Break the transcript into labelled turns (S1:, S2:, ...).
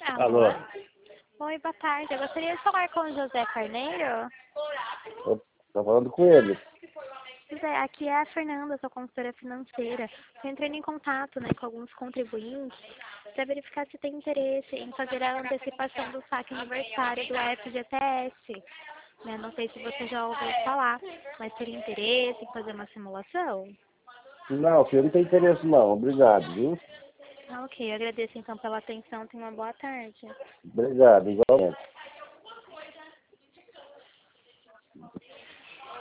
S1: Alô?
S2: Alô? Oi, boa tarde. Eu gostaria de falar com o José Carneiro.
S1: Eu tô falando com ele.
S2: José, aqui é a Fernanda, sua consultora financeira. Estou entrando em contato, com alguns contribuintes para verificar se tem interesse em fazer a antecipação do saque aniversário do FGTS. Não sei se você já ouviu falar, mas teria interesse em fazer uma simulação?
S1: Não, filho, não tem interesse não. Obrigado, viu?
S2: Ok, eu agradeço então pela atenção. Tenha uma boa tarde.
S1: Obrigado, igualmente.